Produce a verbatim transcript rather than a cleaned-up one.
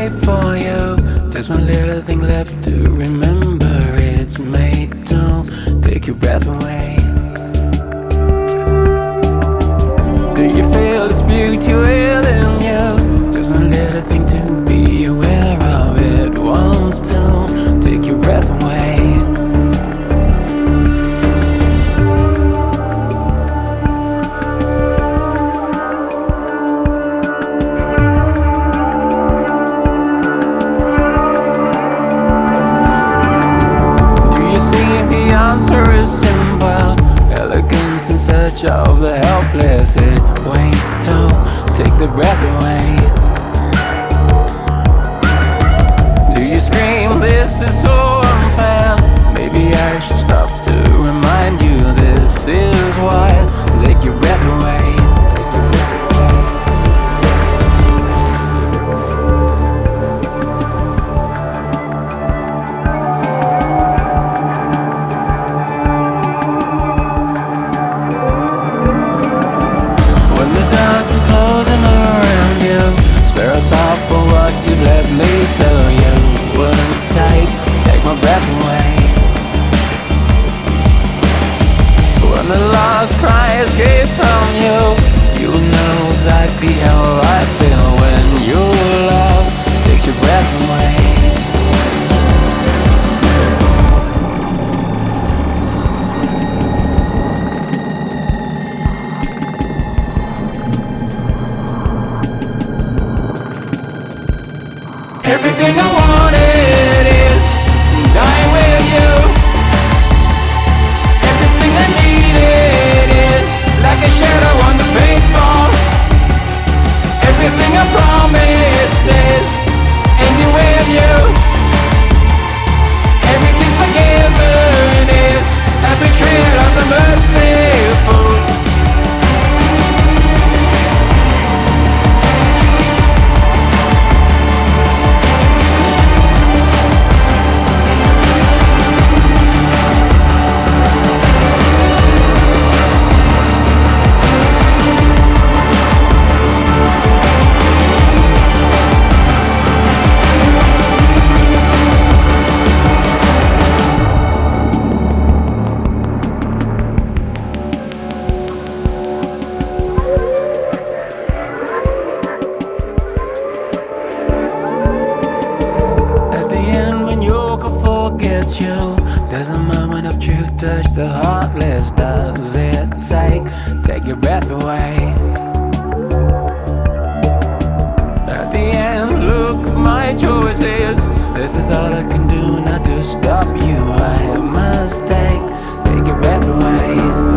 wait for you. Just one little thing left to remember. It's made, don't take your breath away. Do you feel this beauty within you? Just one little thing to be aware of. It wants to take your breath away. The answer is simple. Elegance in search of the helpless. It waits to take the breath away. Do you scream, this is so unfair? Maybe I should stop to remind you this is why. Take your breath away. Let me tell you, wouldn't take, take my breath away. When the last cry escapes from you, you'll know exactly how I feel when your love takes your breath away. Everything I wanted is dying with you. Everything I needed is like a shadow on the faithful. Everything I promised is ending with you. Everything forgiven is a betrayal of the merciful. You. There's a moment of truth touch the heartless. Does it take, take your breath away? At the end, look, my choice is this is all I can do, not to stop you. I must take, take your breath away.